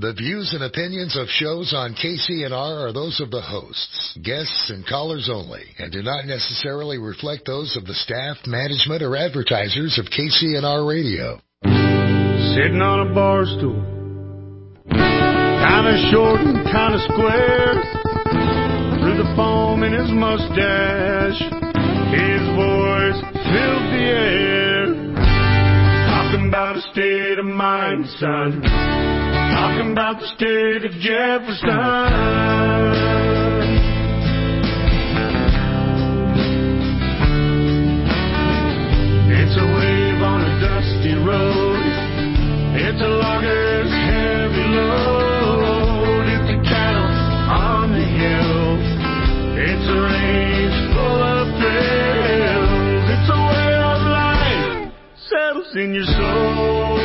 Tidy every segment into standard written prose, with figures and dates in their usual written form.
The views and opinions of shows on KCNR are those of the hosts, guests, and callers only, and do not necessarily reflect those of the staff, management, or advertisers of KCNR Radio. Sitting on a bar stool, kind of short and kind of square, through the foam in his mustache, his voice filled the air, talking about a state of mind, son, talking about the state of Jefferson. It's a wave on a dusty road, it's a logger's heavy load, it's a cattle on the hill, it's a range full of thrills, it's a way of life settles in your soul,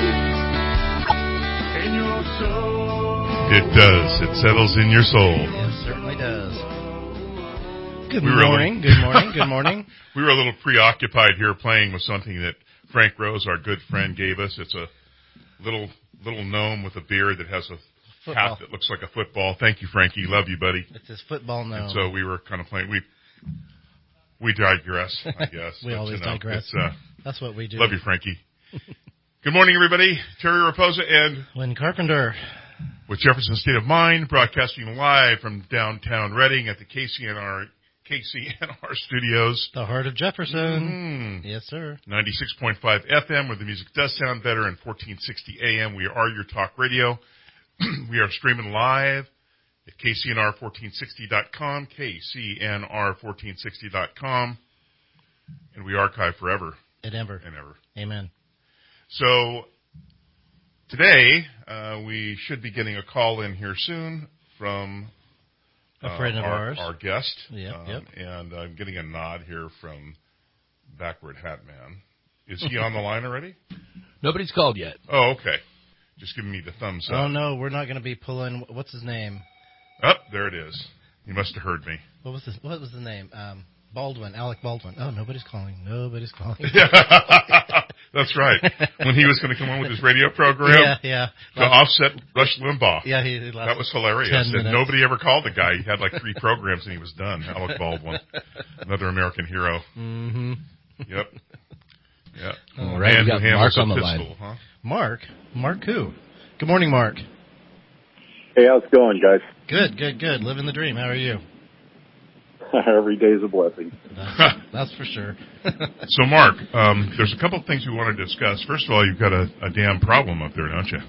in your soul. It does. It settles in your soul. It certainly does. Good morning. Good morning. We were a little preoccupied here playing with something that Frank Rose, our good friend, gave us. It's a little gnome with a beard that has a hat that looks like a football. Thank you, Frankie. Love you, buddy. It's his football gnome. And so we were kind of playing. We digress, I guess. We always digress. That's what we do. Love you, Frankie. Good morning, everybody. Terry Raposa and Lynn Carpenter with Jefferson State of Mind, broadcasting live from downtown Reading at the KCNR studios. The heart of Jefferson. Yes, sir. 96.5 FM, where the music does sound better, and 1460 AM. We are your talk radio. We are streaming live at KCNR1460.com, KCNR1460.com, and we archive forever. And ever. Amen. So today, we should be getting a call in here soon from a friend of ours, our guest. Yep. And I'm getting a nod here from Backward Hat Man. Is he on the line already? Nobody's called yet. Oh, okay. Just giving me the thumbs up. Oh, no, we're not going to be pulling. What's his name? Oh, there it is. He must have heard me. What was the name? Baldwin, Alec Baldwin. Oh, nobody's calling. That's right. When he was going to come on with his radio program to offset Rush Limbaugh. Yeah, that was hilarious. And nobody ever called the guy. He had like 3 programs and he was done. Alec Baldwin, another American hero. Mm-hmm. Yep. Yeah. All right, we got Mark on the line. Huh? Mark who? Good morning, Mark. Hey, how's it going, guys? Good. Living the dream. How are you? Every day's a blessing. That's for sure. So, Mark, there's a couple of things we want to discuss. First of all, you've got a damn problem up there, don't you?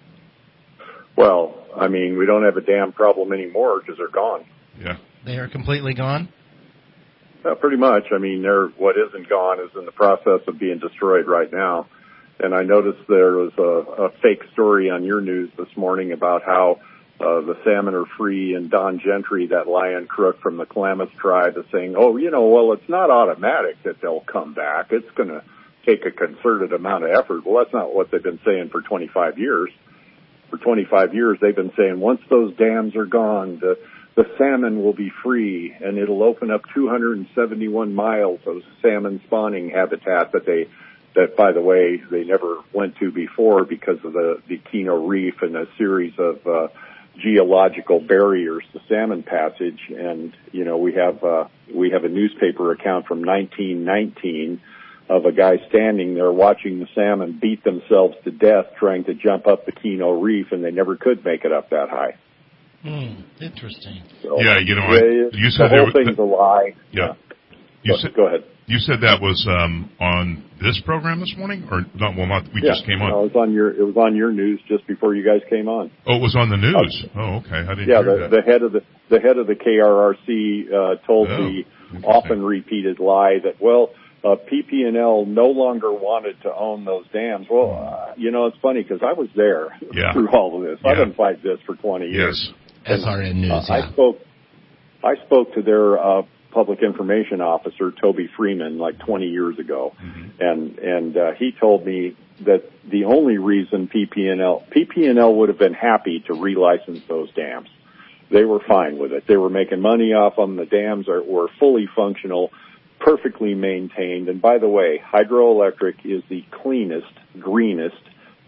Well, I mean, we don't have a damn problem anymore because they're gone. Yeah. They are completely gone? Pretty much. I mean, what isn't gone is in the process of being destroyed right now. And I noticed there was a fake story on your news this morning about how the salmon are free, and Don Gentry, that lion crook from the Klamath tribe, is saying, it's not automatic that they'll come back. It's going to take a concerted amount of effort. Well, that's not what they've been saying for 25 years. For 25 years, they've been saying once those dams are gone, the salmon will be free, and it'll open up 271 miles of salmon spawning habitat that, by the way, they never went to before because of the Kino Reef and a series of geological barriers to salmon passage. And we have a newspaper account from 1919 of a guy standing there watching the salmon beat themselves to death trying to jump up the Kino Reef, and they never could make it up that high. Interesting. So, yeah, you said the whole thing's a lie. Yeah. Go ahead. You said that was on this program this morning, or not? Well, not. We just came on. No, it was on your news just before you guys came on. Oh, it was on the news. Okay, I didn't hear that. The head of the KRRC told the often repeated lie that PP&L no longer wanted to own those dams. Well, it's funny because I was there through all of this. I've been fighting this for 20 years. Yes. SRN News. I spoke to their public information officer, Toby Freeman, like 20 years ago. Mm-hmm. And he told me that the only reason PP&L would have been happy to relicense those dams. They were fine with it. They were making money off them. The dams were fully functional, perfectly maintained. And by the way, hydroelectric is the cleanest, greenest,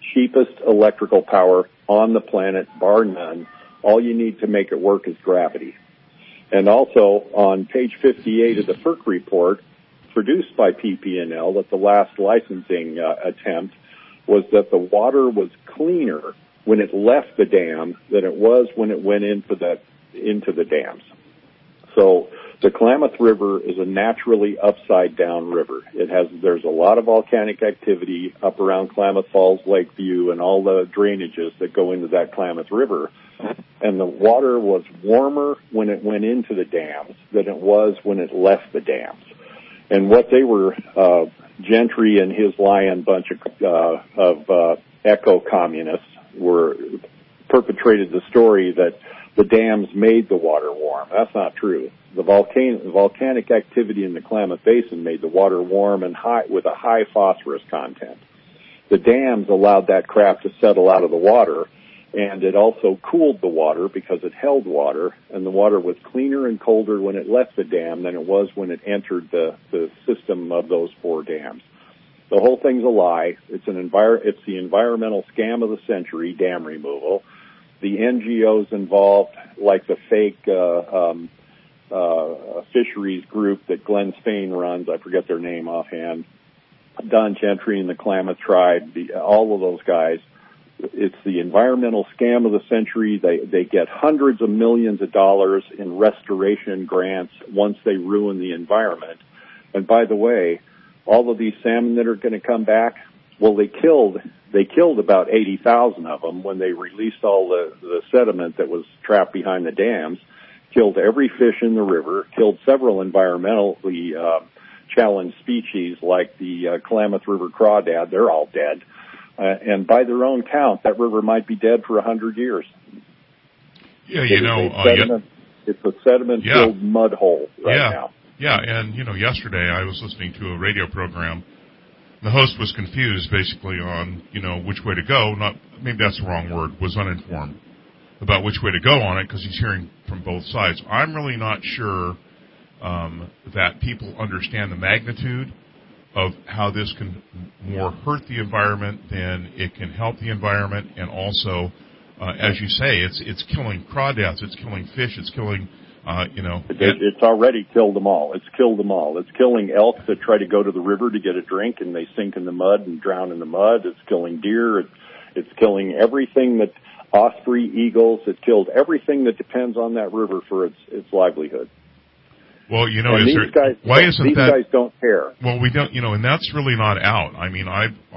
cheapest electrical power on the planet, bar none. All you need to make it work is gravity. And also, on page 58 of the FERC report, produced by PP&L at the last licensing attempt, was that the water was cleaner when it left the dam than it was when it went into the dams. So the Klamath River is a naturally upside-down river. There's a lot of volcanic activity up around Klamath Falls, Lakeview, and all the drainages that go into that Klamath River. And the water was warmer when it went into the dams than it was when it left the dams. And what they were, Gentry and his lion bunch of eco-communists were perpetrated the story that the dams made the water warm. That's not true. The volcanic activity in the Klamath Basin made the water warm and with a high phosphorus content. The dams allowed that crap to settle out of the water, and it also cooled the water because it held water, and the water was cleaner and colder when it left the dam than it was when it entered the system of those 4 dams. The whole thing's a lie. It's the environmental scam of the century, dam removal. The NGOs involved, like the fake fisheries group that Glenn Spain runs, I forget their name offhand, Don Gentry and the Klamath Tribe, all of those guys. It's the environmental scam of the century. They get hundreds of millions of dollars in restoration grants once they ruin the environment. And by the way, all of these salmon that are going to come back, well, they killed about 80,000 of them when they released all the sediment that was trapped behind the dams, killed every fish in the river, killed several environmentally challenged species like the Klamath River crawdad. They're all dead. And by their own count, that river might be dead for 100 years. Yeah, it's a sediment-filled mud hole now. Yeah, and, yesterday I was listening to a radio program. The host was confused, basically, on, which way to go. Maybe that's the wrong word, was uninformed about which way to go on it because he's hearing from both sides. I'm really not sure that people understand the magnitude of how this can more hurt the environment than it can help the environment. And also, as you say, it's killing crawdads, it's killing fish, it's killing... It's already killed them all. It's killed them all. It's killing elk that try to go to the river to get a drink and they sink in the mud and drown in the mud. It's killing deer. It's killing everything that osprey, eagles. It killed everything that depends on that river for its livelihood. Well, these guys don't care. Well, we don't, and that's really not out. I mean,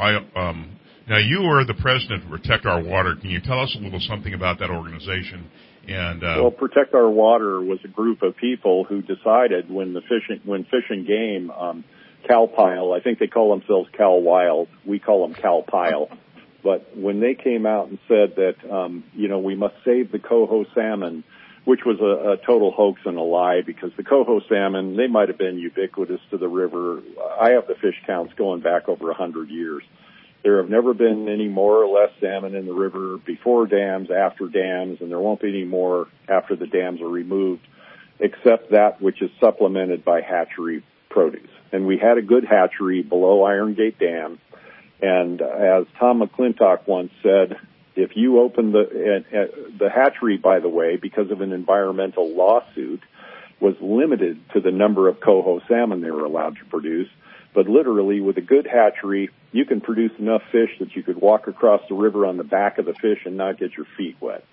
now you are the president of Protect Our Water. Can you tell us a little something about that organization? Well, Protect Our Water was a group of people who decided when Fish and Game, Cal Pile, I think they call themselves Cal Wild, we call them Cal Pile, but when they came out and said that, we must save the coho salmon, which was a total hoax and a lie because the coho salmon, they might have been ubiquitous to the river. I have the fish counts going back over 100 years. There have never been any more or less salmon in the river before dams, after dams, and there won't be any more after the dams are removed, except that which is supplemented by hatchery produce. And we had a good hatchery below Iron Gate Dam, and as Tom McClintock once said, if you open the hatchery, by the way, because of an environmental lawsuit, was limited to the number of coho salmon they were allowed to produce. But literally, with a good hatchery, you can produce enough fish that you could walk across the river on the back of the fish and not get your feet wet.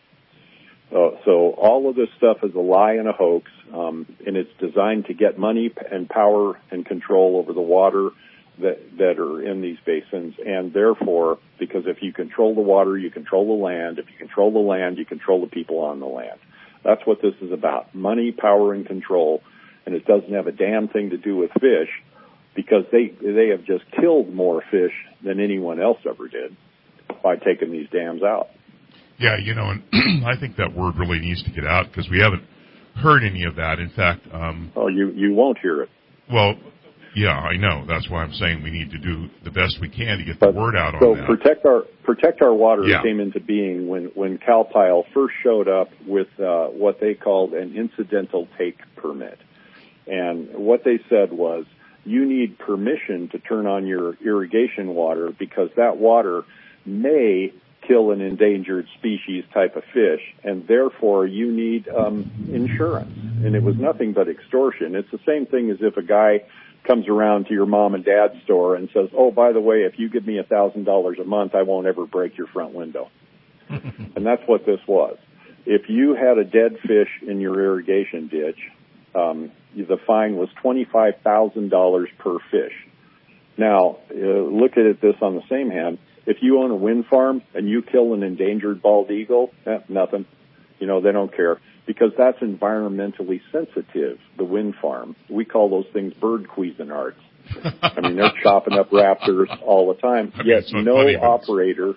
So all of this stuff is a lie and a hoax, and it's designed to get money and power and control over the water that are in these basins. And therefore, because if you control the water, you control the land. If you control the land, you control the people on the land. That's what this is about, money, power, and control. And it doesn't have a damn thing to do with fish, because they have just killed more fish than anyone else ever did by taking these dams out. Yeah, and I think that word really needs to get out because we haven't heard any of that. In fact... you won't hear it. Well, yeah, I know. That's why I'm saying we need to do the best we can to get the word out on that. So Protect Our Water came into being when Cal Pile first showed up with what they called an incidental take permit. And what they said was, you need permission to turn on your irrigation water because that water may kill an endangered species type of fish, and therefore you need insurance. And it was nothing but extortion. It's the same thing as if a guy comes around to your mom and dad's store and says, oh, by the way, if you give me $1,000 a month, I won't ever break your front window. And that's what this was. If you had a dead fish in your irrigation ditch, the fine was $25,000 per fish. Now, look at this on the same hand. If you own a wind farm and you kill an endangered bald eagle, nothing. They don't care, because that's environmentally sensitive, the wind farm. We call those things bird Cuisinarts. I mean, they're chopping up raptors all the time. Yet no operator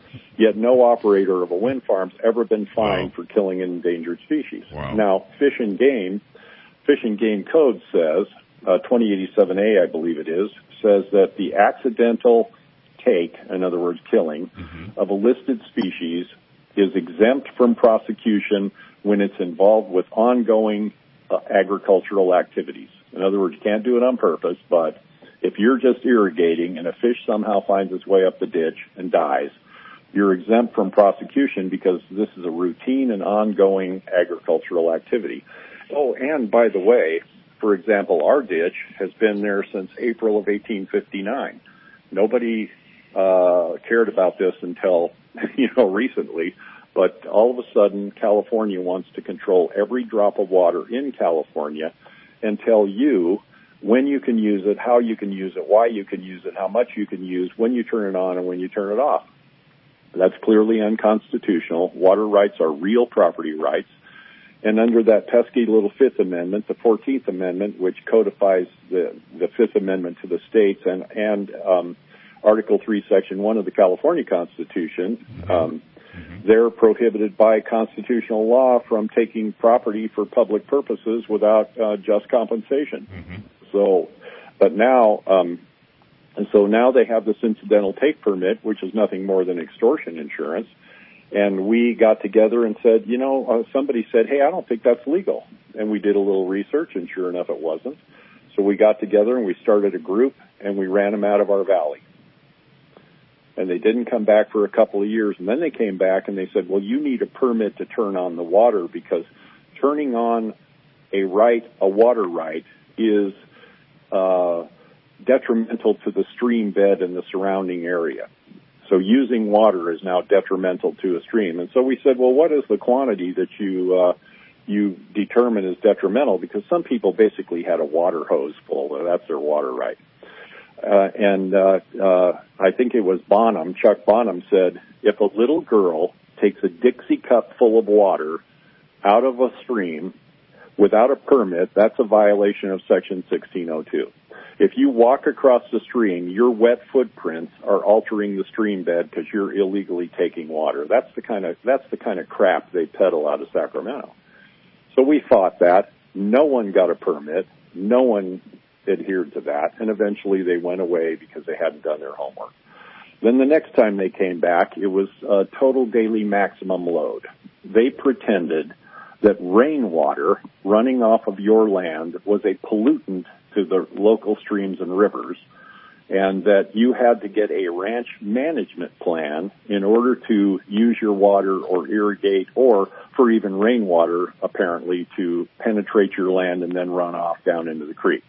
of a wind farm's ever been fined for killing an endangered species. Wow. Now, Fish and Game Code says, 2087A, I believe it is, says that the accidental take, in other words, killing, of a listed species is exempt from prosecution when it's involved with ongoing agricultural activities. In other words, you can't do it on purpose, but if you're just irrigating and a fish somehow finds its way up the ditch and dies, you're exempt from prosecution because this is a routine and ongoing agricultural activity. Oh, and by the way, for example, our ditch has been there since April of 1859. Nobody cared about this until, recently. But all of a sudden, California wants to control every drop of water in California and tell you when you can use it, how you can use it, why you can use it, how much you can use, when you turn it on and when you turn it off. That's clearly unconstitutional. Water rights are real property rights. And under that pesky little Fifth Amendment, the 14th Amendment, which codifies the Fifth Amendment to the states and Article 3, Section 1 of the California Constitution, they're prohibited by constitutional law from taking property for public purposes without just compensation. So now they have this incidental take permit, which is nothing more than extortion insurance. And we got together and said, somebody said, hey, I don't think that's legal. And we did a little research, and sure enough, it wasn't. So we got together and we started a group, and we ran them out of our valley. And they didn't come back for a couple of years. And then they came back and they said, well, you need a permit to turn on the water, because turning on a water right is detrimental to the stream bed and the surrounding area. So using water is now detrimental to a stream. And so we said, well, what is the quantity that you determine is detrimental? Because some people basically had a water hose full. That's their water right. I think it was Chuck Bonham said, if a little girl takes a Dixie cup full of water out of a stream without a permit, that's a violation of Section 1602. If you walk across the stream, your wet footprints are altering the stream bed because you're illegally taking water. That's the kind of crap they peddle out of Sacramento. So we fought that. No one got a permit. No one adhered to that, and eventually they went away because they hadn't done their homework. Then the next time they came back, it was a total daily maximum load. They pretended that rainwater running off of your land was a pollutant to the local streams and rivers, and that you had to get a ranch management plan in order to use your water or irrigate, or for even rainwater, apparently, to penetrate your land and then run off down into the creek.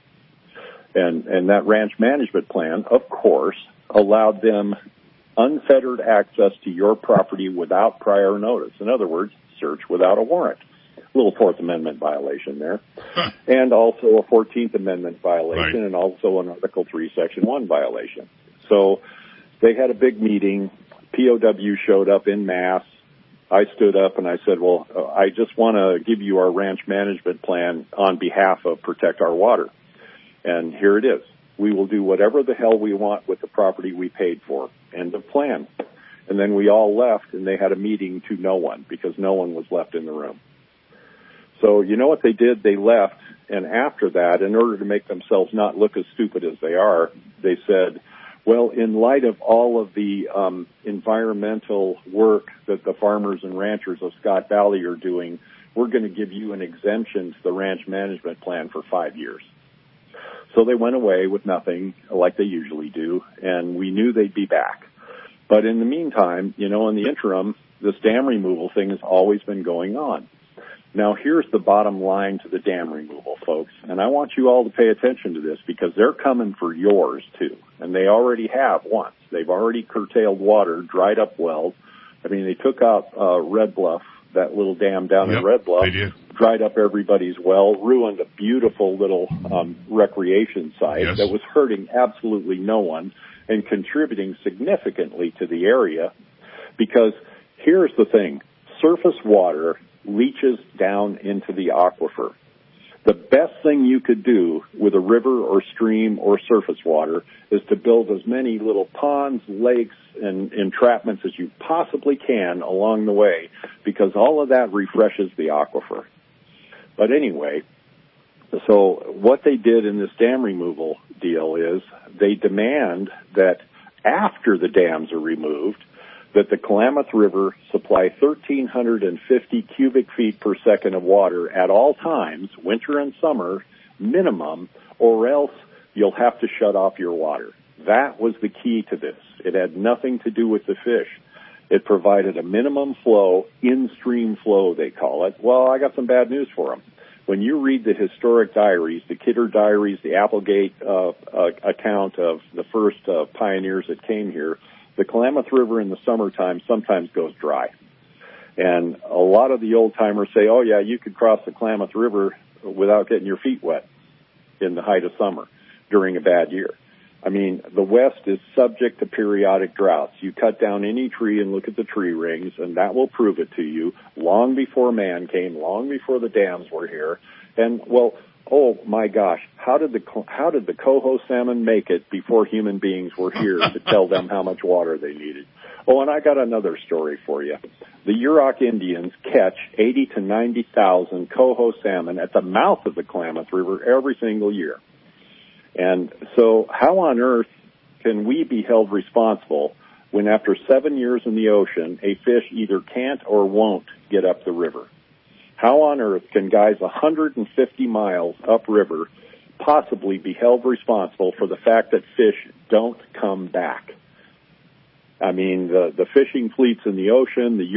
And that ranch management plan, of course, allowed them unfettered access to your property without prior notice. In other words, search without a warrant. A little Fourth Amendment violation there. And also a 14th Amendment violation, right, and also an Article 3, Section 1 violation. So they had a big meeting. POW showed up en masse. I stood up and I said, well, I just want to give you our ranch management plan on behalf of Protect Our Water. And here it is. We will do whatever the hell we want with the property we paid for. End of plan. And then we all left, and they had a meeting to no one, because no one was left in the room. So you know what they did? They left, and after that, in order to make themselves not look as stupid as they are, they said, well, in light of all of the environmental work that the farmers and ranchers of Scott Valley are doing, we're going to give you an exemption to the ranch management plan for 5 years. So they went away with nothing, like they usually do, and we knew they'd be back. But in the meantime, in the interim, this dam removal thing has always been going on. Now, here's the bottom line to the dam removal, folks, and I want you all to pay attention to this because they're coming for yours, too, and they already have once. They've already curtailed water, dried up wells. I mean, they took out Red Bluff, that little dam down in Red Bluff, dried up everybody's well, ruined a beautiful little recreation site that was hurting absolutely no one and contributing significantly to the area because here's the thing, surface water leaches down into the aquifer. The best thing you could do with a river or stream or surface water is to build as many little ponds, lakes, and entrapments as you possibly can along the way because all of that refreshes the aquifer. But anyway, so what they did in this dam removal deal is they demand that after the dams are removed, that the Klamath River supply 1,350 cubic feet per second of water at all times, winter and summer, minimum, or else you'll have to shut off your water. That was the key to this. It had nothing to do with the fish. It provided a minimum flow, in-stream flow, they call it. Well, I got some bad news for them. When you read the historic diaries, the Kidder diaries, the Applegate account of the first pioneers that came here, the Klamath River in the summertime sometimes goes dry. And a lot of the old-timers say, oh, yeah, you could cross the Klamath River without getting your feet wet in the height of summer during a bad year. I mean, the West is subject to periodic droughts. You cut down any tree and look at the tree rings, and that will prove it to you long before man came, long before the dams were here. And, well, oh, my gosh, how did the coho salmon make it before human beings were here to tell them how much water they needed? Oh, and I got another story for you. The Yurok Indians catch 80 to 90,000 coho salmon at the mouth of the Klamath River every single year. And so how on earth can we be held responsible when after 7 years in the ocean, a fish either can't or won't get up the river? How on earth can guys 150 miles upriver possibly be held responsible for the fact that fish don't come back? I mean, the fishing fleets in the ocean, the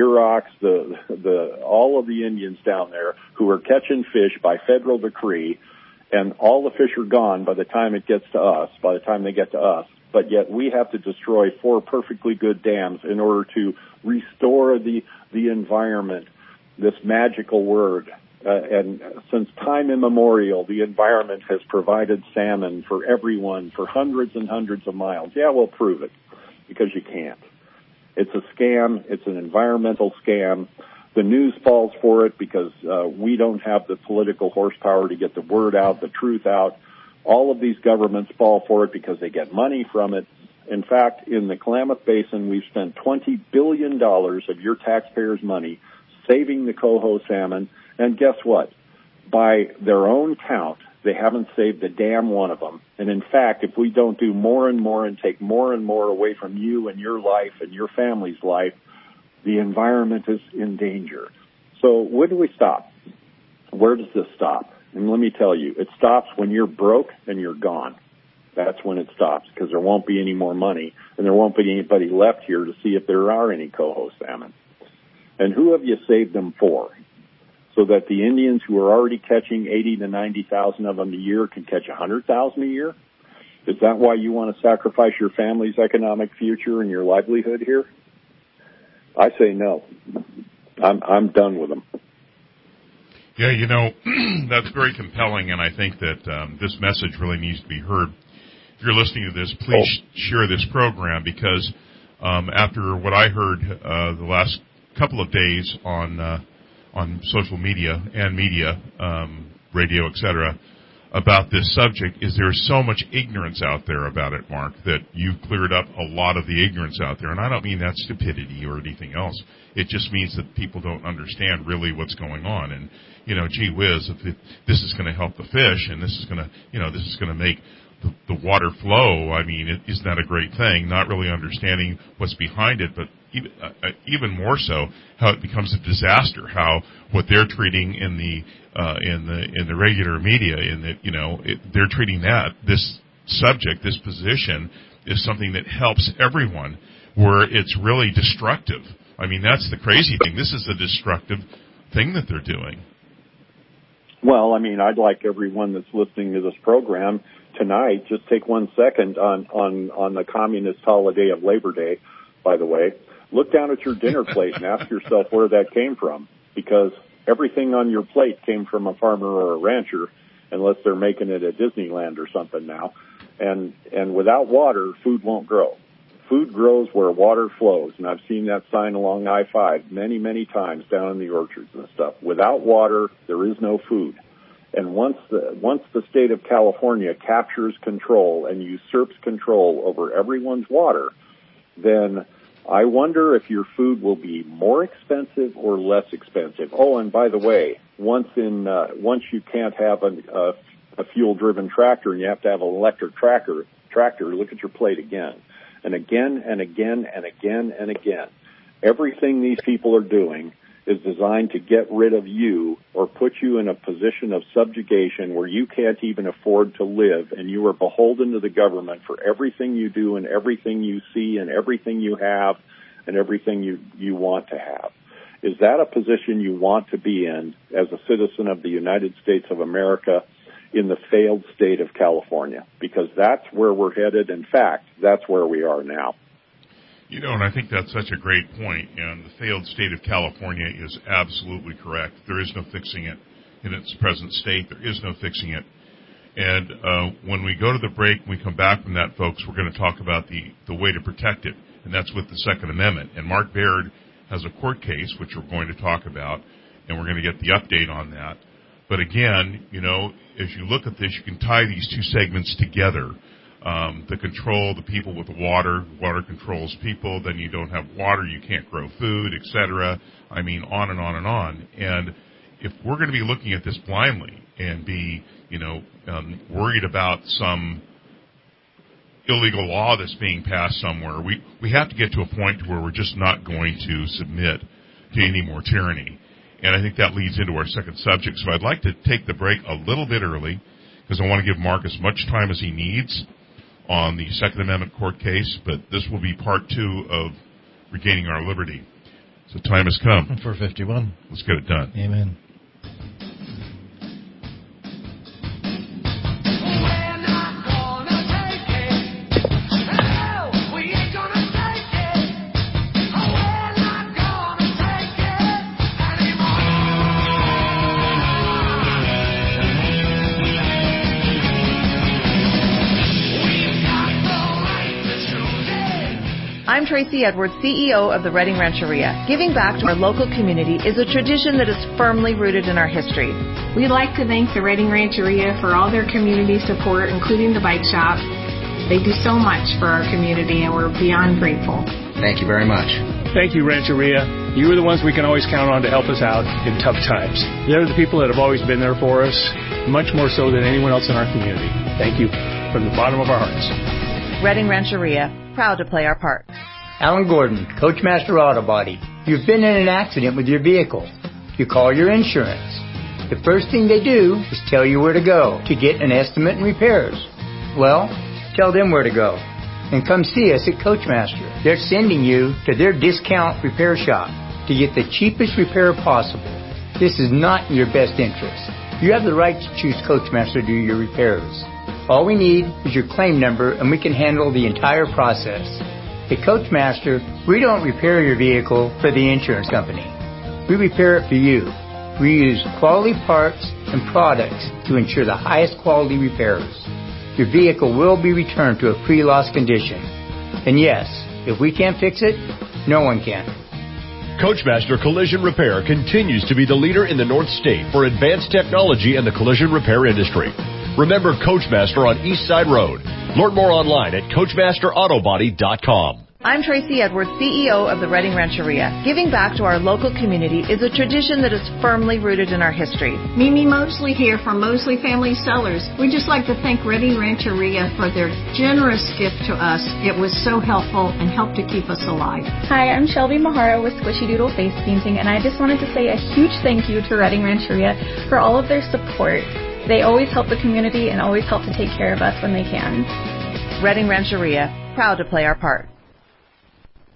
Yuroks, all of the Indians down there who are catching fish by federal decree, and all the fish are gone by the time it gets to us, by the time they get to us. But yet we have to destroy 4 perfectly good dams in order to restore the environment, this magical word. And since time immemorial, the environment has provided salmon for everyone for hundreds and hundreds of miles. Yeah, we'll prove it, because you can't. It's a scam. It's an environmental scam. The news falls for it because we don't have the political horsepower to get the word out, the truth out. All of these governments fall for it because they get money from it. In fact, in the Klamath Basin, we've spent $20 billion of your taxpayers' money saving the coho salmon. And guess what? By their own count, they haven't saved a damn one of them. And in fact, if we don't do more and more and take more and more away from you and your life and your family's life, the environment is in danger. So when do we stop? Where does this stop? And let me tell you, it stops when you're broke and you're gone. That's when it stops, because there won't be any more money, and there won't be anybody left here to see if there are any coho salmon. And who have you saved them for? So that the Indians who are already catching 80 to 90,000 of them a year can catch 100,000 a year? Is that why you want to sacrifice your family's economic future and your livelihood here? I say no. I'm done with them. Yeah, that's very compelling, and I think that this message really needs to be heard. If you're listening to this, please share this program, because after what I heard the last couple of days on social media and media, radio, etc., about this subject, is there so much ignorance out there about it, Mark, that you've cleared up a lot of the ignorance out there. And I don't mean that stupidity or anything else. It just means that people don't understand really what's going on. And, gee whiz, if this is going to help the fish, and this is going to make the water flow, I mean, isn't that a great thing? Not really understanding what's behind it, but even more so, how it becomes a disaster. How what they're treating in the regular media, in that they're treating this subject, this position, is something that helps everyone, where it's really destructive. I mean, that's the crazy thing. This is a destructive thing that they're doing. Well, I mean, I'd like everyone that's listening to this program tonight, just take 1 second on the communist holiday of Labor Day, by the way. Look down at your dinner plate and ask yourself where that came from, because everything on your plate came from a farmer or a rancher, unless they're making it at Disneyland or something now. And without water, food won't grow. Food grows where water flows, and I've seen that sign along I-5 many, many times down in the orchards and stuff. Without water, there is no food. And once the state of California captures control and usurps control over everyone's water, then I wonder if your food will be more expensive or less expensive. Oh, and by the way, once you can't have a fuel-driven tractor and you have to have an electric tractor, look at your plate again. And again and again and again and again. Everything these people are doing is designed to get rid of you or put you in a position of subjugation where you can't even afford to live, and you are beholden to the government for everything you do and everything you see and everything you have and everything you want to have. Is that a position you want to be in as a citizen of the United States of America in the failed state of California? Because that's where we're headed. In fact, that's where we are now. You know, and I think that's such a great point, and the failed state of California is absolutely correct. There is no fixing it in its present state. There is no fixing it. And when we go to the break, when we come back from that, folks, we're going to talk about the way to protect it, and that's with the Second Amendment. And Mark Baird has a court case, which we're going to talk about, and we're going to get the update on that. But again, you know, as you look at this, you can tie these two segments together. The control, the people with the water controls people, then you don't have water, you can't grow food, etc. I mean, on and on and on. And if we're going to be looking at this blindly and be, worried about some illegal law that's being passed somewhere, we have to get to a point where we're just not going to submit to any more tyranny. And I think that leads into our second subject. So I'd like to take the break a little bit early because I want to give Mark as much time as he needs on the Second Amendment court case, but this will be part 2 of Regaining Our Liberty. So time has come. 4:51. Let's get it done. Amen. I'm Tracy Edwards, CEO of the Redding Rancheria. Giving back to our local community is a tradition that is firmly rooted in our history. We'd like to thank the Redding Rancheria for all their community support, including the bike shop. They do so much for our community, and we're beyond grateful. Thank you very much. Thank you, Rancheria. You are the ones we can always count on to help us out in tough times. They're the people that have always been there for us, much more so than anyone else in our community. Thank you from the bottom of our hearts. Redding Rancheria, proud to play our part. Alan Gordon, Coachmaster Auto Body. You've been in an accident with your vehicle. You call your insurance. The first thing they do is tell you where to go to get an estimate and repairs. Well, tell them where to go and come see us at Coachmaster. They're sending you to their discount repair shop to get the cheapest repair possible. This is not in your best interest. You have the right to choose Coachmaster to do your repairs. All we need is your claim number and we can handle the entire process. At Coachmaster, we don't repair your vehicle for the insurance company. We repair it for you. We use quality parts and products to ensure the highest quality repairs. Your vehicle will be returned to a pre-loss condition. And yes, if we can't fix it, no one can. Coachmaster Collision Repair continues to be the leader in the North State for advanced technology in the collision repair industry. Remember Coachmaster on East Side Road. Learn more online at CoachmasterAutobody.com. I'm Tracy Edwards, CEO of the Redding Rancheria. Giving back to our local community is a tradition that is firmly rooted in our history. Mimi Mosley here from Mosley Family Cellars. We'd just like to thank Redding Rancheria for their generous gift to us. It was so helpful and helped to keep us alive. Hi, I'm Shelby Mahara with Squishy Doodle Face Painting, and I just wanted to say a huge thank you to Redding Rancheria for all of their support. They always help the community and always help to take care of us when they can. Redding Rancheria, proud to play our part.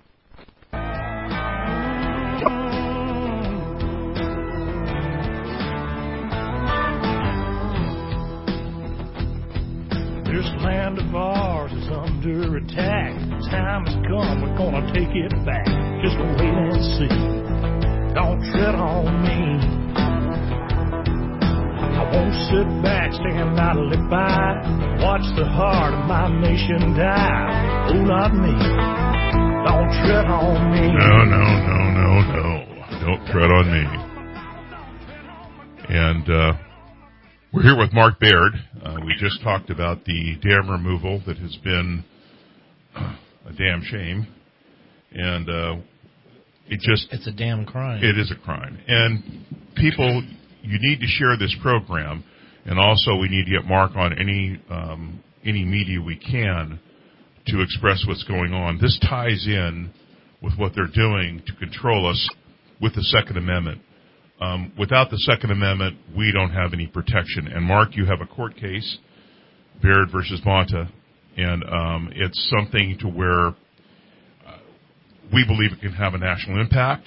under attack. Time has come, we're gonna take it back. Just wait and see. Don't tread on me. I won't sit back, stand idly by, watch the heart of my nation die. Oh, not me. Don't tread on me. No. Don't tread on me. And we're here with Mark Baird. We just talked about the dam removal that has been a damn shame. And it's a damn crime. It is a crime. And people, you need to share this program. And also we need to get Mark on any media we can to express what's going on. This ties in with what they're doing to control us with the Second Amendment. Without the Second Amendment, we don't have any protection. And Mark, you have a court case, Baird versus Mata, and it's something to where we believe it can have a national impact.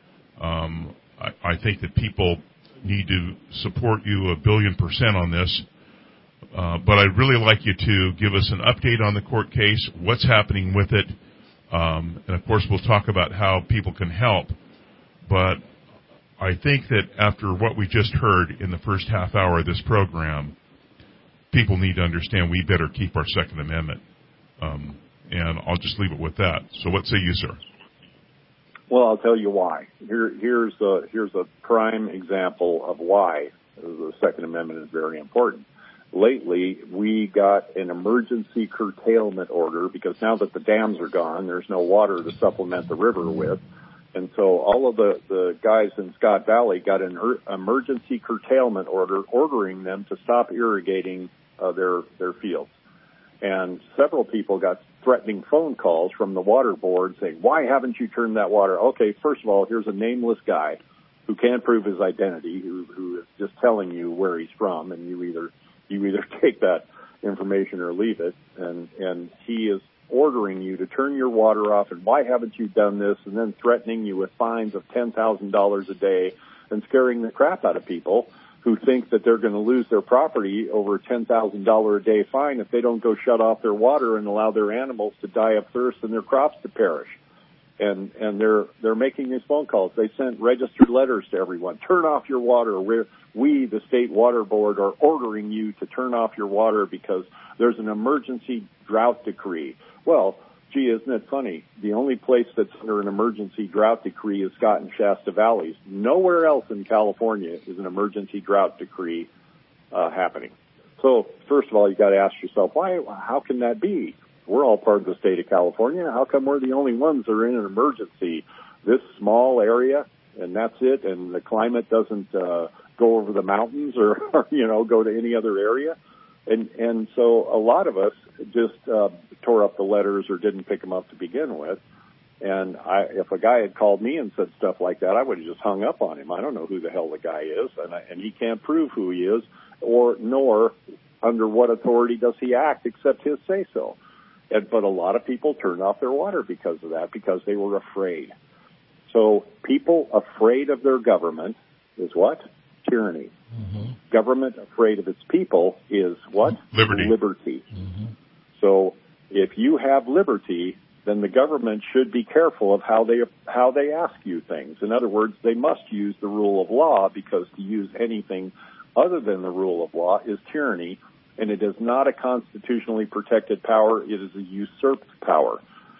I think that people need to support you 1,000,000,000% on this. But I'd really like you to give us an update on the court case, what's happening with it, and of course we'll talk about how people can help. But I think that after what we just heard in the first half hour of this program, people need to understand we better keep our Second Amendment. And I'll just leave it with that. So what say you, sir? Well, I'll tell you why. Here's a prime example of why the Second Amendment is very important. Lately, we got an emergency curtailment order because now that the dams are gone, there's no water to supplement the river with. And so all of the guys in Scott Valley got an emergency curtailment order ordering them to stop irrigating their fields. And several people got threatening phone calls from the water board saying, why haven't you turned that water? Okay, first of all, here's a nameless guy who can't prove his identity, who is just telling you where he's from, and you either take that information or leave it. And he is ordering you to turn your water off, and why haven't you done this, and then threatening you with fines of $10,000 a day and scaring the crap out of people who think that they're going to lose their property over a $10,000 a day fine if they don't go shut off their water and allow their animals to die of thirst and their crops to perish. And they're making these phone calls. They sent registered letters to everyone. Turn off your water. We, the state water board, are ordering you to turn off your water because there's an emergency drought decree. Well, gee, isn't it funny? The only place that's under an emergency drought decree is Scott and Shasta Valleys. Nowhere else in California is an emergency drought decree happening. So, first of all, you got to ask yourself, why? How can that be? We're all part of the state of California. How come we're the only ones that are in an emergency? This small area, and that's it, and the climate doesn't go over the mountains or go to any other area. And so a lot of us just tore up the letters or didn't pick them up to begin with. And if a guy had called me and said stuff like that, I would have just hung up on him. I don't know who the hell the guy is, and he can't prove who he is, nor under what authority does he act except his say-so. But a lot of people turned off their water because of that, because they were afraid. So people afraid of their government is what? Tyranny. Mm-hmm. Government afraid of its people is what? Liberty. Mm-hmm. So if you have liberty, then the government should be careful of how they ask you things. In other words, they must use the rule of law, because to use anything other than the rule of law is tyranny, and it is not a constitutionally protected power. It is a usurped power,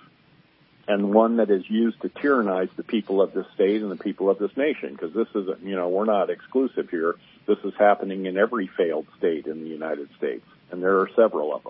and one that is used to tyrannize the people of this state and the people of this nation, because this is, we're not exclusive here. This is happening in every failed state in the United States, and there are several of them.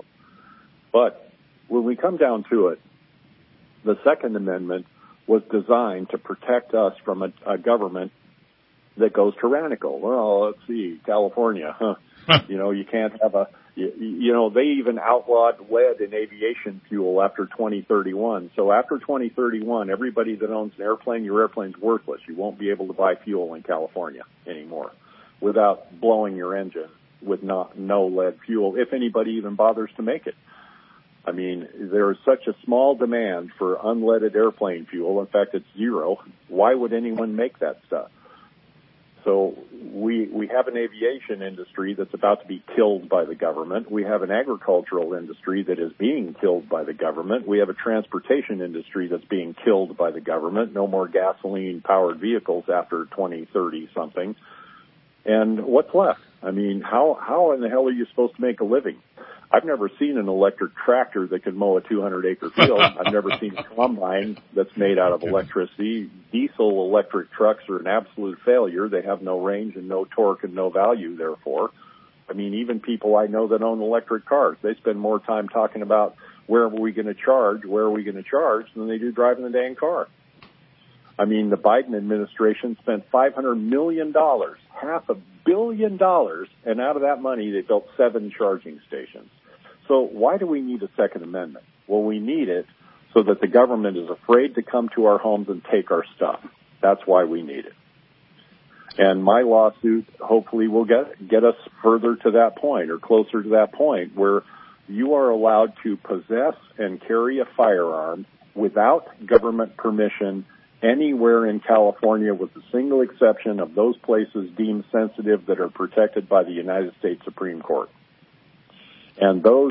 But when we come down to it, the Second Amendment was designed to protect us from a government that goes tyrannical. Well, let's see, California, you can't have they even outlawed lead in aviation fuel after 2031. So after 2031, everybody that owns an airplane, your airplane's worthless. You won't be able to buy fuel in California anymore without blowing your engine with no lead fuel, if anybody even bothers to make it. I mean, there is such a small demand for unleaded airplane fuel. In fact, it's zero. Why would anyone make that stuff? So we have an aviation industry that's about to be killed by the government. We have an agricultural industry that is being killed by the government. We have a transportation industry that's being killed by the government. No more gasoline-powered vehicles after 2030 something. And what's left? I mean, how in the hell are you supposed to make a living? I've never seen an electric tractor that can mow a 200-acre field. I've never seen a combine that's made out of electricity. Diesel electric trucks are an absolute failure. They have no range and no torque and no value, therefore. I mean, even people I know that own electric cars, they spend more time talking about where are we going to charge than they do driving the dang car. I mean, the Biden administration spent $500 million, $500 million, and out of that money, they built 7 charging stations. So why do we need a Second Amendment? Well, we need it so that the government is afraid to come to our homes and take our stuff. That's why we need it. And my lawsuit hopefully will get us further to that point or closer to that point where you are allowed to possess and carry a firearm without government permission anywhere in California, with the single exception of those places deemed sensitive that are protected by the United States Supreme Court. And those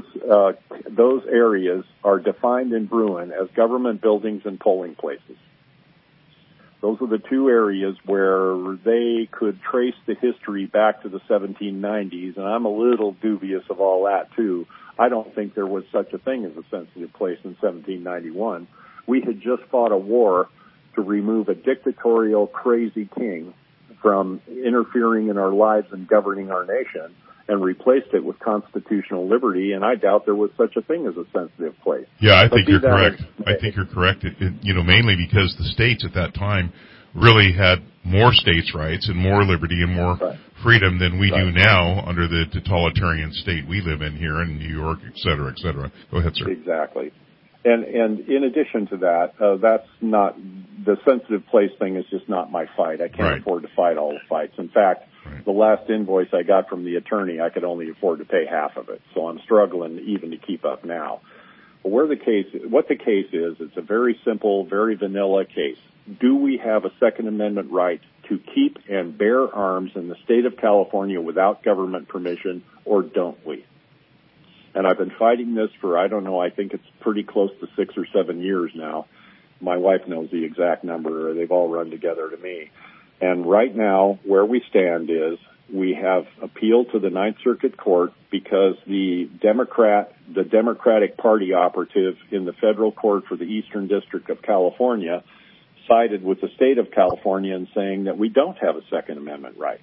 areas are defined in Bruin as government buildings and polling places. Those are the 2 areas where they could trace the history back to the 1790s, and I'm a little dubious of all that, too. I don't think there was such a thing as a sensitive place in 1791. We had just fought a war to remove a dictatorial, crazy king from interfering in our lives and governing our nation, and replaced it with constitutional liberty, and I doubt there was such a thing as a sensitive place. Yeah, I think you're correct. I think you're correct, mainly because the states at that time really had more states' rights and more liberty and more freedom than we do now under the totalitarian state we live in here in New York, et cetera, et cetera. Go ahead, sir. Exactly. And in addition to that, that's not, the sensitive place thing is just not my fight. I can't afford to fight all the fights. In fact, the last invoice I got from the attorney, I could only afford to pay half of it. So I'm struggling even to keep up now. But what the case is, it's a very simple, very vanilla case. Do we have a Second Amendment right to keep and bear arms in the state of California without government permission, or don't we? And I've been fighting this for, I don't know, I think it's pretty close to 6 or 7 years now. My wife knows the exact number. They've all run together to me. And right now, where we stand is we have appealed to the Ninth Circuit Court because the Democratic Party operative in the federal court for the Eastern District of California sided with the state of California in saying that we don't have a Second Amendment right.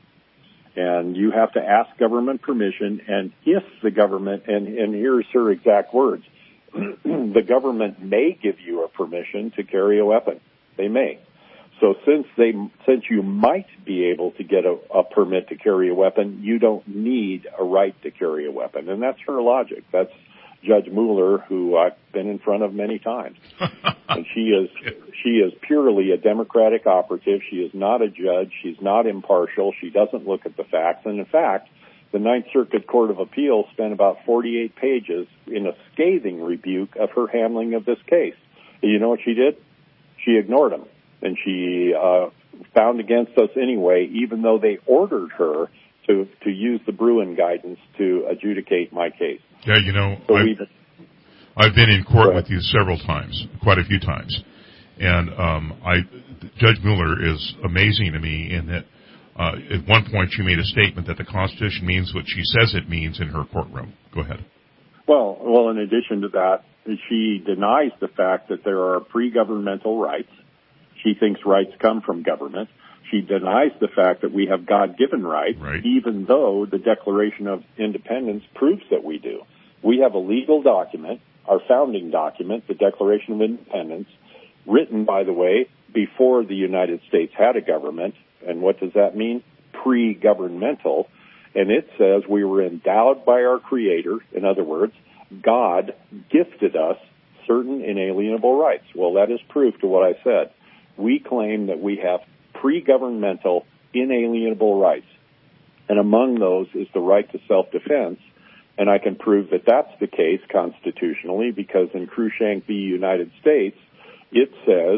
And you have to ask government permission, and if the government, and here's her exact words, the government may give you a permission to carry a weapon. They may. So since you might be able to get a permit to carry a weapon, you don't need a right to carry a weapon. And that's her logic. That's Judge Mueller, who I've been in front of many times. And she is purely a Democratic operative. She is not a judge. She's not impartial. She doesn't look at the facts. And in fact, the Ninth Circuit Court of Appeals spent about 48 pages in a scathing rebuke of her handling of this case. And you know what she did? She ignored them. And she found against us anyway, even though they ordered her to use the Bruin guidance to adjudicate my case. Yeah, so I've been in court with you several times, quite a few times. And Judge Mueller is amazing to me in that at one point she made a statement that the Constitution means what she says it means in her courtroom. Go ahead. Well, in addition to that, she denies the fact that there are pre-governmental rights. She thinks rights come from government. She denies the fact that we have God-given rights, even though the Declaration of Independence proves that we do. We have a legal document, our founding document, the Declaration of Independence, written, by the way, before the United States had a government. And what does that mean? Pre-governmental. And it says we were endowed by our Creator. In other words, God gifted us certain inalienable rights. Well, that is proof to what I said. We claim that we have pre-governmental inalienable rights. And among those is the right to self-defense. And I can prove that that's the case constitutionally because in Cruikshank v. United States, it says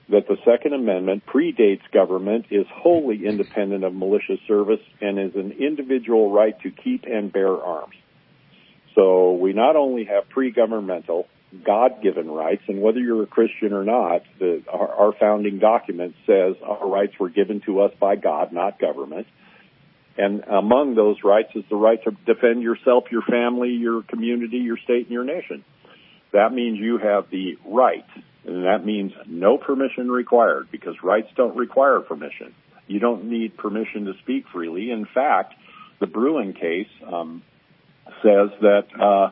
that the Second Amendment predates government, is wholly independent of militia service, and is an individual right to keep and bear arms. So we not only have pre-governmental, God-given rights, and whether you're a Christian or not, our founding document says our rights were given to us by God, not government. And among those rights is the right to defend yourself, your family, your community, your state, and your nation. That means you have the right, and that means no permission required, because rights don't require permission. You don't need permission to speak freely. In fact, the Bruen case says that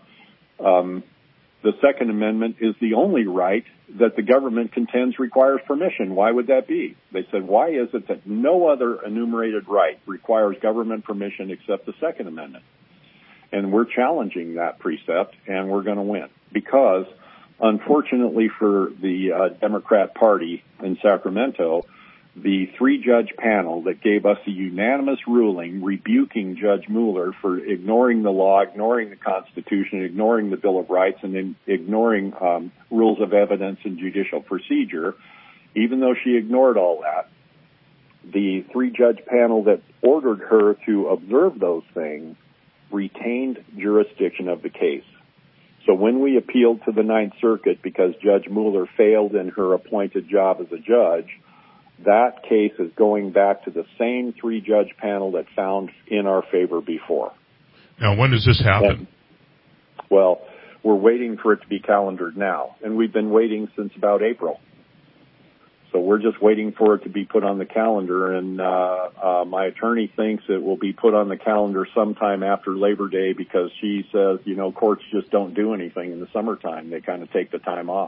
the Second Amendment is the only right that the government contends requires permission. Why would that be? They said, why is it that no other enumerated right requires government permission except the Second Amendment? And we're challenging that precept, and we're going to win. Because, unfortunately for the Democrat Party in Sacramento, the three-judge panel that gave us a unanimous ruling rebuking Judge Mueller for ignoring the law, ignoring the Constitution, ignoring the Bill of Rights, and ignoring rules of evidence and judicial procedure, even though she ignored all that, the three-judge panel that ordered her to observe those things retained jurisdiction of the case. So when we appealed to the Ninth Circuit because Judge Mueller failed in her appointed job as a judge, that case is going back to the same three-judge panel that found in our favor before. Now, when does this happen? Well, we're waiting for it to be calendared now, and we've been waiting since about April. So we're just waiting for it to be put on the calendar, and my attorney thinks it will be put on the calendar sometime after Labor Day because she says, courts just don't do anything in the summertime. They kind of take the time off.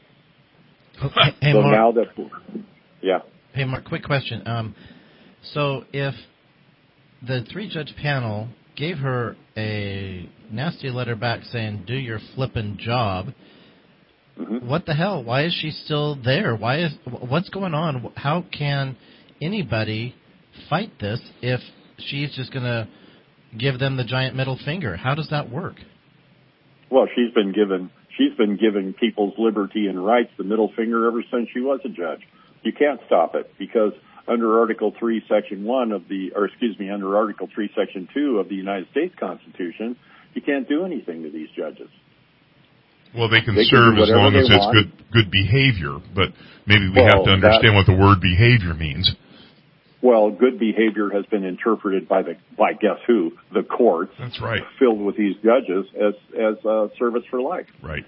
Hey, so Mark, now that, yeah. Hey, Mark, quick question. So if the three-judge panel gave her a nasty letter back saying, do your flippin' job, what the hell? Why is she still there? What's going on? How can anybody fight this if she's just going to give them the giant middle finger? How does that work? Well, she's been giving people's liberty and rights the middle finger ever since she was a judge. You can't stop it because under Article 3, Section 1 under Article 3, Section 2 of the United States Constitution, you can't do anything to these judges. Well, they can serve as long as it's good behavior, but maybe we have to understand what the word behavior means. Well, good behavior has been interpreted by guess who? The courts. That's right. Filled with these judges as service for life. Right.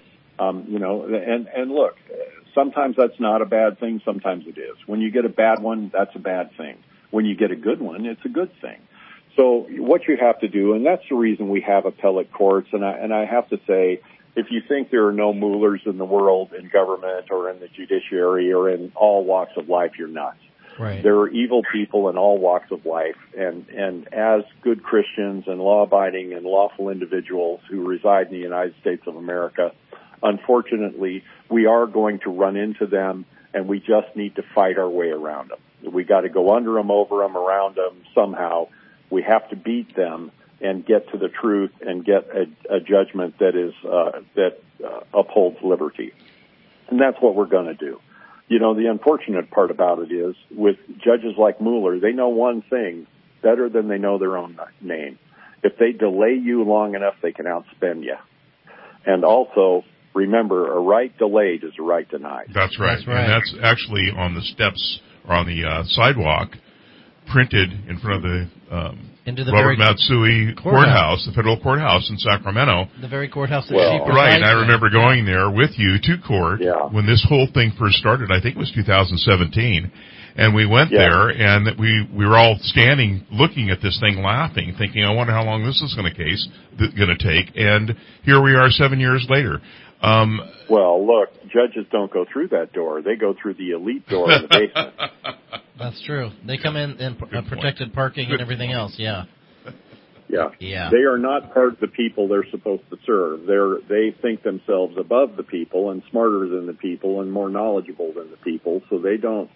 And look, sometimes that's not a bad thing. Sometimes it is. When you get a bad one, that's a bad thing. When you get a good one, it's a good thing. So what you have to do, and that's the reason we have appellate courts, and I have to say, if you think there are no Muellers in the world, in government or in the judiciary or in all walks of life, you're nuts. Right. There are evil people in all walks of life, and as good Christians and law-abiding and lawful individuals who reside in the United States of America, unfortunately, we are going to run into them, and we just need to fight our way around them. We got to go under them, over them, around them somehow. We have to beat them and get to the truth and get a judgment that upholds liberty, and that's what we're going to do. The unfortunate part about it is, with judges like Mueller, they know one thing better than they know their own name. If they delay you long enough, they can outspend you. And also, remember, a right delayed is a right denied. That's right. And that's actually on the steps or on the sidewalk, printed in front of the Robert Matsui courthouse, the federal courthouse in Sacramento. The very courthouse that she presides Right, and I remember going there with you to court when this whole thing first started. I think it was 2017. And we went there, and we were all standing looking at this thing laughing, thinking, I wonder how long this is going to take. And here we are 7 years later. Well, look, judges don't go through that door. They go through the elite door in the basement. That's true. They come in protected parking and everything else, Yeah. They are not part of the people they're supposed to serve. They think themselves above the people and smarter than the people and more knowledgeable than the people, so they don't,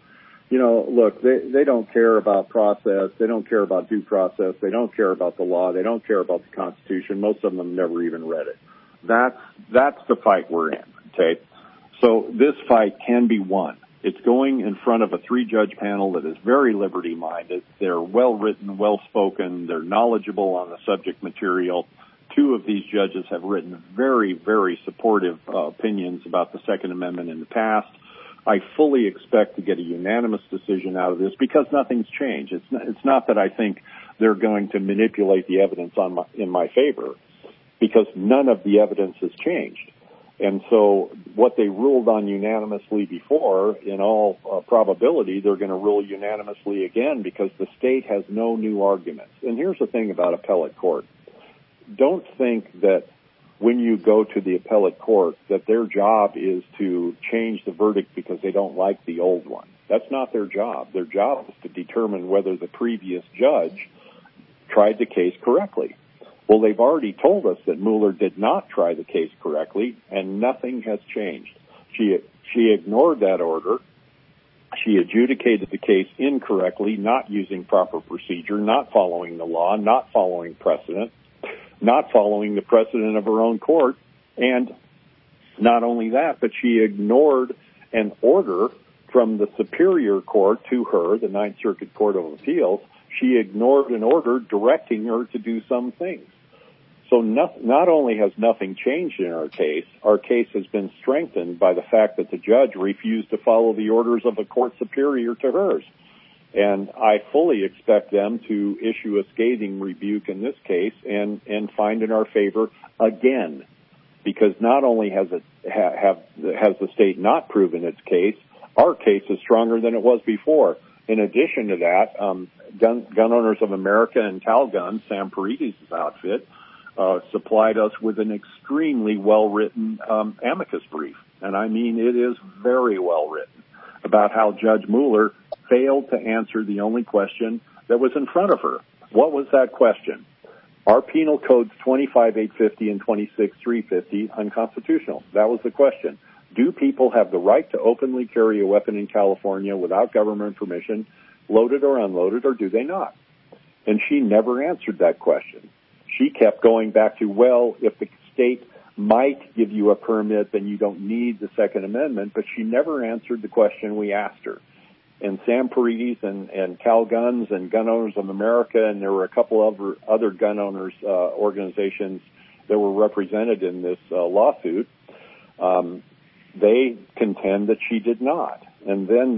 they don't care about process. They don't care about due process. They don't care about the law. They don't care about the Constitution. Most of them never even read it. That's the fight we're in, okay? So this fight can be won. It's going in front of a 3-judge panel that is very liberty-minded. They're well-written, well-spoken. They're knowledgeable on the subject material. 2 of these judges have written very, very supportive opinions about the Second Amendment in the past. I fully expect to get a unanimous decision out of this because nothing's changed. It's not that I think they're going to manipulate the evidence in my favor, because none of the evidence has changed. And so what they ruled on unanimously before, in all probability, they're going to rule unanimously again because the state has no new arguments. And here's the thing about appellate court. Don't think that when you go to the appellate court that their job is to change the verdict because they don't like the old one. That's not their job. Their job is to determine whether the previous judge tried the case correctly. Well, they've already told us that Mueller did not try the case correctly, and nothing has changed. She ignored that order. She adjudicated the case incorrectly, not using proper procedure, not following the law, not following precedent, not following the precedent of her own court. And not only that, but she ignored an order from the superior court to her, the Ninth Circuit Court of Appeals. She ignored an order directing her to do some things. So not only has nothing changed in our case has been strengthened by the fact that the judge refused to follow the orders of a court superior to hers. And I fully expect them to issue a scathing rebuke in this case and find in our favor again, because not only has the state not proven its case, our case is stronger than it was before. In addition to that, Gun Owners of America and Calguns, Sam Paredes' outfit, supplied us with an extremely well-written amicus brief. And I mean, it is very well written about how Judge Mueller failed to answer the only question that was in front of her. What was that question? Are penal codes 25-850 and 26-350 unconstitutional? That was the question. Do people have the right to openly carry a weapon in California without government permission, loaded or unloaded, or do they not? And she never answered that question. She kept going back to, well, if the state might give you a permit, then you don't need the Second Amendment, but she never answered the question we asked her. And Sam Paredes and Calguns and Gun Owners of America, and there were a couple of other gun owners organizations that were represented in this lawsuit, they contend that she did not. And then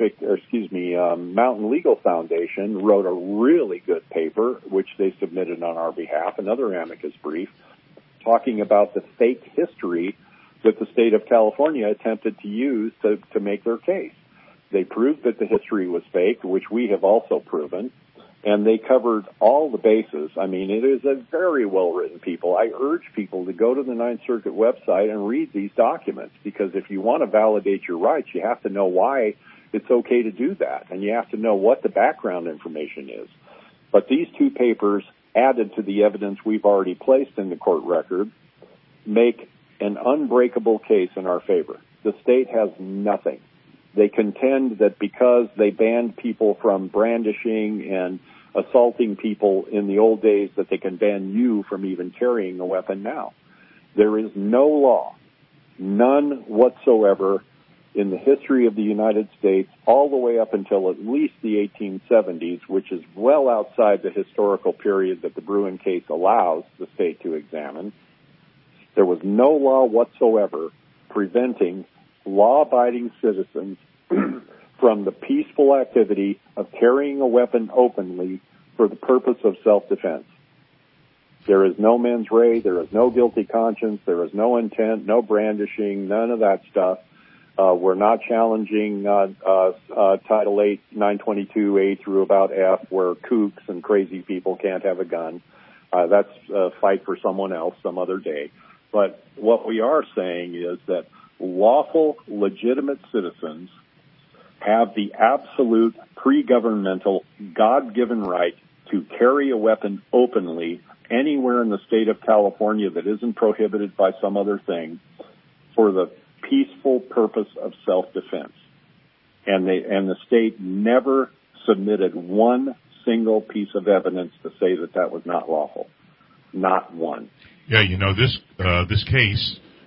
the Mountain Legal Foundation wrote a really good paper, which they submitted on our behalf, another amicus brief, talking about the fake history that the state of California attempted to use to make their case. They proved that the history was fake, which we have also proven, and they covered all the bases. I mean, it is a very well-written people. I urge people to go to the Ninth Circuit website and read these documents, because if you want to validate your rights, you have to know why it's okay to do that, and you have to know what the background information is. But these 2 papers, added to the evidence we've already placed in the court record, make an unbreakable case in our favor. The state has nothing. They contend that because they banned people from brandishing and assaulting people in the old days, that they can ban you from even carrying a weapon now. There is no law, none whatsoever, in the history of the United States, all the way up until at least the 1870s, which is well outside the historical period that the Bruen case allows the state to examine. There was no law whatsoever preventing law-abiding citizens from the peaceful activity of carrying a weapon openly for the purpose of self-defense. There is no mens rea, there is no guilty conscience, there is no intent, no brandishing, none of that stuff. We're not challenging Title 8, 922A through about F, where kooks and crazy people can't have a gun. That's a fight for someone else some other day. But what we are saying is that lawful, legitimate citizens have the absolute pre-governmental, God-given right to carry a weapon openly anywhere in the state of California that isn't prohibited by some other thing for the peaceful purpose of self-defense. And the state never submitted one single piece of evidence to say that that was not lawful. Not one. Yeah, this case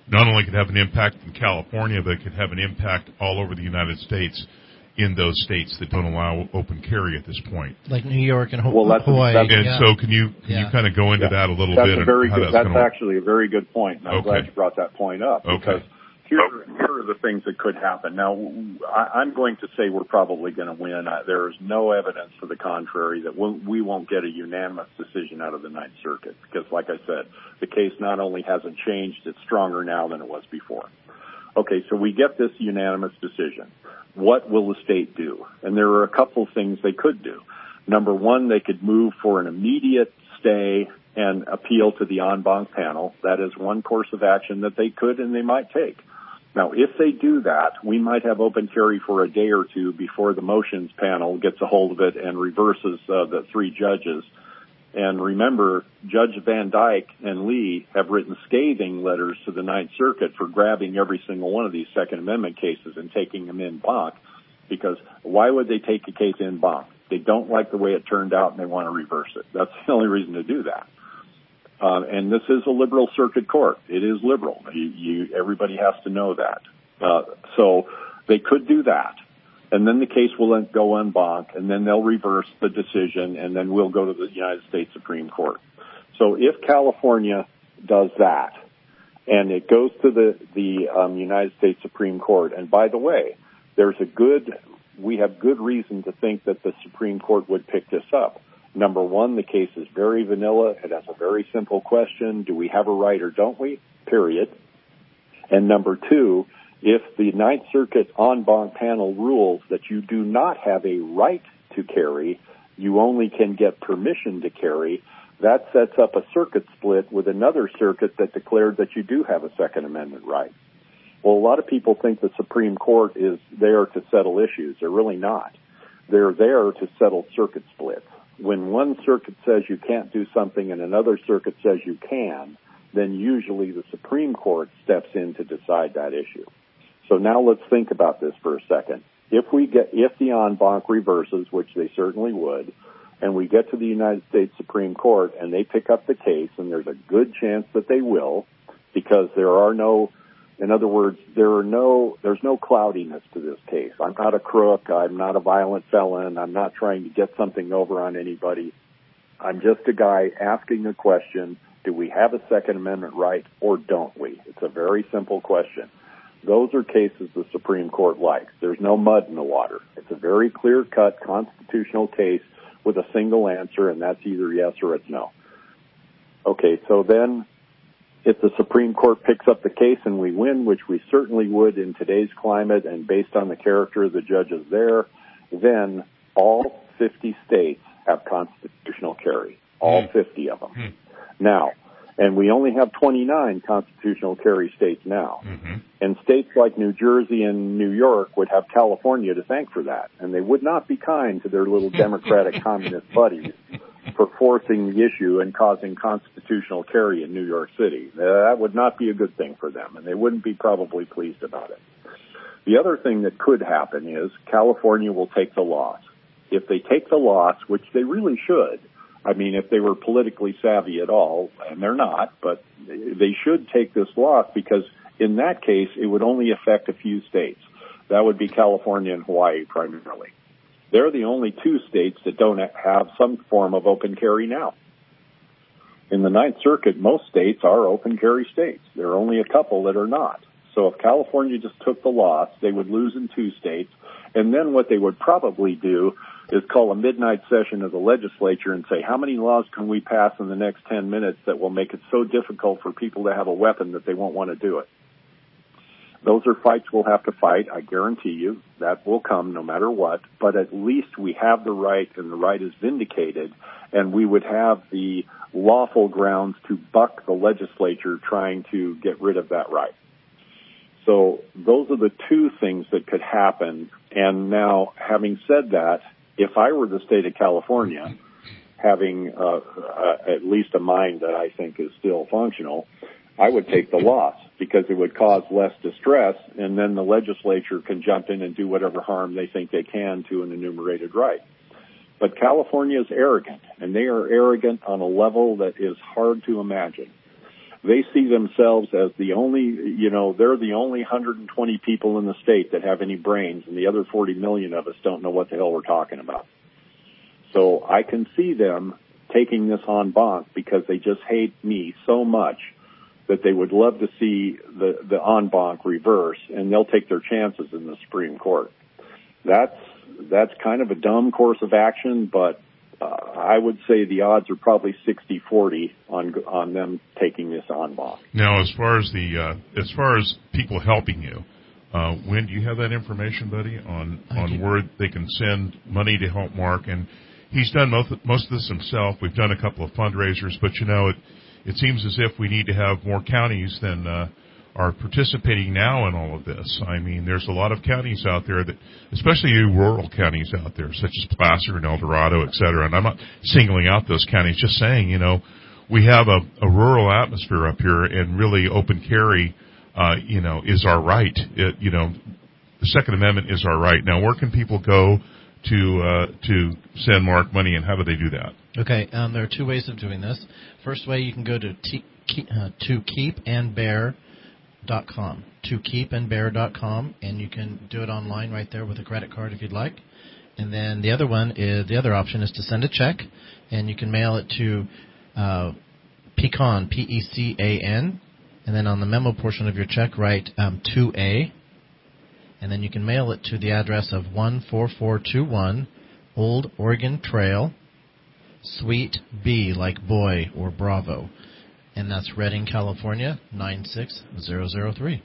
not only could have an impact in California, but it could have an impact all over the United States in those states that don't allow open carry at this point. Like New York and Hawaii. So can you kind of go into that a little bit? That's actually a very good point, and I'm glad you brought that point up, because here are the things that could happen. Now, I'm going to say we're probably going to win. There is no evidence to the contrary that we won't get a unanimous decision out of the Ninth Circuit, because, like I said, the case not only hasn't changed, it's stronger now than it was before. Okay, so we get this unanimous decision. What will the state do? And there are a couple things they could do. Number one, they could move for an immediate stay and appeal to the en banc panel. That is one course of action that they could and they might take. Now, if they do that, we might have open carry for a day or two before the motions panel gets a hold of it and reverses the three judges. And remember, Judge Van Dyke and Lee have written scathing letters to the Ninth Circuit for grabbing every single one of these Second Amendment cases and taking them en banc, because why would they take a case en banc? They don't like the way it turned out and they want to reverse it. That's the only reason to do that. And this is a liberal circuit court. It is liberal. Everybody has to know that. So they could do that. And then the case will then go en banc, and then they'll reverse the decision, and then we'll go to the United States Supreme Court. So if California does that, and it goes to the United States Supreme Court, and by the way, we have good reason to think that the Supreme Court would pick this up. Number one, the case is very vanilla. It has a very simple question. Do we have a right or don't we? Period. And number two, if the Ninth Circuit en banc panel rules that you do not have a right to carry, you only can get permission to carry, that sets up a circuit split with another circuit that declared that you do have a Second Amendment right. Well, a lot of people think the Supreme Court is there to settle issues. They're really not. They're there to settle circuit splits. When one circuit says you can't do something and another circuit says you can, then usually the Supreme Court steps in to decide that issue. So now let's think about this for a second. If the en banc reverses, which they certainly would, and we get to the United States Supreme Court and they pick up the case, and there's a good chance that they will, because there's no cloudiness to this case. I'm not a crook. I'm not a violent felon. I'm not trying to get something over on anybody. I'm just a guy asking a question. Do we have a Second Amendment right or don't we? It's a very simple question. Those are cases the Supreme Court likes. There's no mud in the water. It's a very clear-cut constitutional case with a single answer, and that's either yes or it's no. Okay, so then if the Supreme Court picks up the case and we win, which we certainly would in today's climate and based on the character of the judges there, then all 50 states have constitutional carry, all 50 of them. Now, and we only have 29 constitutional carry states now. And states like New Jersey and New York would have California to thank for that. And they would not be kind to their little Democratic communist buddies for forcing the issue and causing constitutional carry in New York City. That would not be a good thing for them, and they wouldn't be probably pleased about it. The other thing that could happen is California will take the loss. If they take the loss, which they really should, I mean, if they were politically savvy at all, and they're not, but they should take this loss, because in that case, it would only affect a few states. That would be California and Hawaii primarily. They're the only two states that don't have some form of open carry now. In the Ninth Circuit, most states are open carry states. There are only a couple that are not. So if California just took the loss, they would lose in two states. And then what they would probably do is call a midnight session of the legislature and say, how many laws can we pass in the next 10 minutes that will make it so difficult for people to have a weapon that they won't want to do it? Those are fights we'll have to fight. I guarantee you that will come no matter what. But at least we have the right, and the right is vindicated, and we would have the lawful grounds to buck the legislature trying to get rid of that right. So those are the two things that could happen. And now, having said that, if I were the state of California, having at least a mind that I think is still functional, I would take the loss, because it would cause less distress, and then the legislature can jump in and do whatever harm they think they can to an enumerated right. But California is arrogant, and they are arrogant on a level that is hard to imagine. They see themselves as the only, they're the only 120 people in the state that have any brains, and the other 40 million of us don't know what the hell we're talking about. So I can see them taking this en banc because they just hate me so much that they would love to see the en banc reverse, and they'll take their chances in the Supreme Court. That's kind of a dumb course of action, but I would say the odds are probably 60-40 on them taking this en banc. Now, as far as people helping you, when do you have that information, buddy, on where they can send money to help Mark? And he's done most of this himself. We've done a couple of fundraisers, but it seems as if we need to have more counties than are participating now in all of this. I mean, there's a lot of counties out there that, especially rural counties out there, such as Placer and El Dorado, et cetera. And I'm not singling out those counties, just saying, we have a rural atmosphere up here, and really open carry, is our right. The Second Amendment is our right. Now, where can people go to send Mark money, and how do they do that? Okay, there are two ways of doing this. First way, you can go to keepandbear.com, keepandbear.com, and you can do it online right there with a credit card if you'd like. And then the other option is to send a check, and you can mail it to Pecan, P-E-C-A-N, and then on the memo portion of your check write 2A, and then you can mail it to the address of 14421 Old Oregon Trail, Suite B, like boy or Bravo. And that's Redding, California, 96003.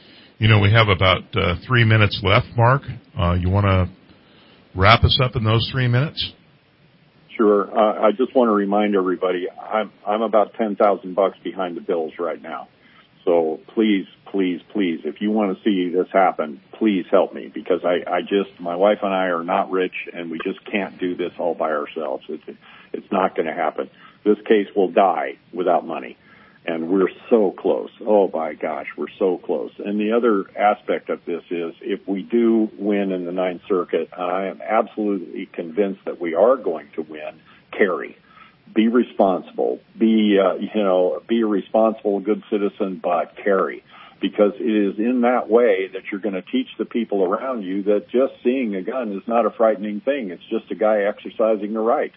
We have about 3 minutes left, Mark. You want to wrap us up in those 3 minutes? Sure. I just want to remind everybody, I'm about $10,000 behind the bills right now. So please, if you want to see this happen, please help me, because my wife and I are not rich, and we just can't do this all by ourselves. It's not going to happen. This case will die without money, and we're so close. Oh my gosh, we're so close. And the other aspect of this is, if we do win in the Ninth Circuit, and I am absolutely convinced that we are going to win, carry. Be responsible. Be a responsible, good citizen, but carry. Because it is in that way that you're going to teach the people around you that just seeing a gun is not a frightening thing. It's just a guy exercising a right.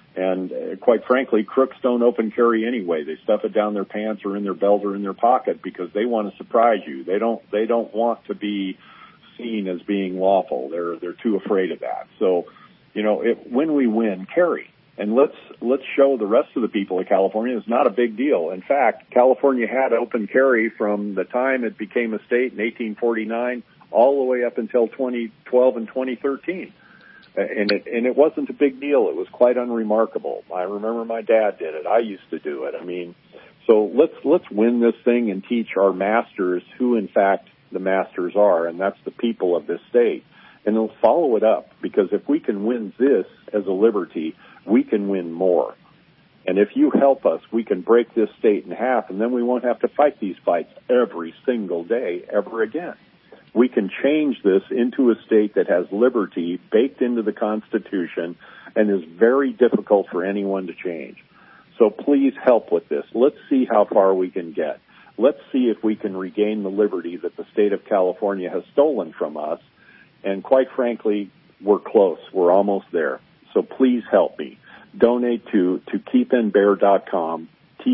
And quite frankly, crooks don't open carry anyway. They stuff it down their pants or in their belt or in their pocket because they want to surprise you. They don't want to be seen as being lawful. They're too afraid of that. So, when we win, carry. And let's show the rest of the people of California it's not a big deal. In fact, California had open carry from the time it became a state in 1849 all the way up until 2012 and 2013. And it wasn't a big deal. It was quite unremarkable. I remember my dad did it. I used to do it. I mean, so let's win this thing and teach our masters who, in fact, the masters are, and that's the people of this state. And they'll follow it up, because if we can win this as a liberty, we can win more. And if you help us, we can break this state in half, and then we won't have to fight these fights every single day ever again. We can change this into a state that has liberty baked into the Constitution and is very difficult for anyone to change. So please help with this. Let's see how far we can get. Let's see if we can regain the liberty that the state of California has stolen from us. And quite frankly, we're close. We're almost there. So please help me. Donate to keepandbear.com,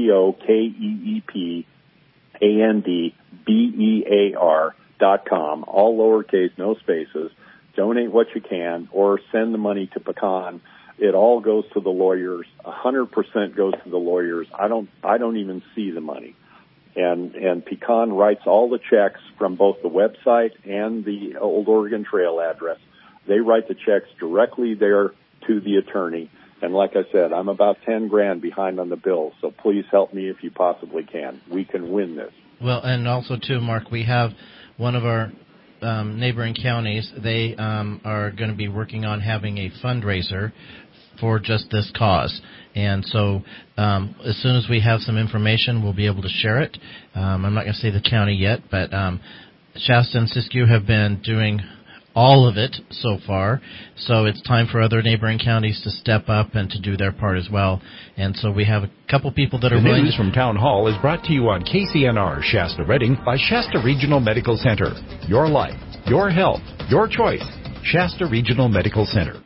TOKEEPANDBEAR.com, all lowercase, no spaces. Donate what you can, or send the money to Pecan. It all goes to the lawyers. 100% goes to the lawyers. I don't even see the money. And Pecan writes all the checks from both the website and the Old Oregon Trail address. They write the checks directly there to the attorney. And like I said, I'm about $10,000 behind on the bill. So please help me if you possibly can. We can win this. Well, and also too, Mark, we have one of our neighboring counties. They are going to be working on having a fundraiser for just this cause. And so as soon as we have some information, we'll be able to share it. I'm not going to say the county yet, but Shasta and Siskiyou have been doing all of it so far. So it's time for other neighboring counties to step up and to do their part as well. And so we have a couple people that are willing. The news from Town Hall is brought to you on KCNR Shasta Redding by Shasta Regional Medical Center. Your life, your health, your choice. Shasta Regional Medical Center.